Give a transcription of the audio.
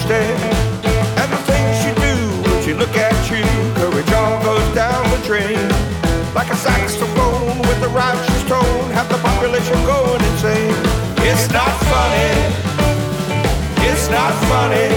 stare. And the things she do when she look at you, courage all goes down the drain. Like a sack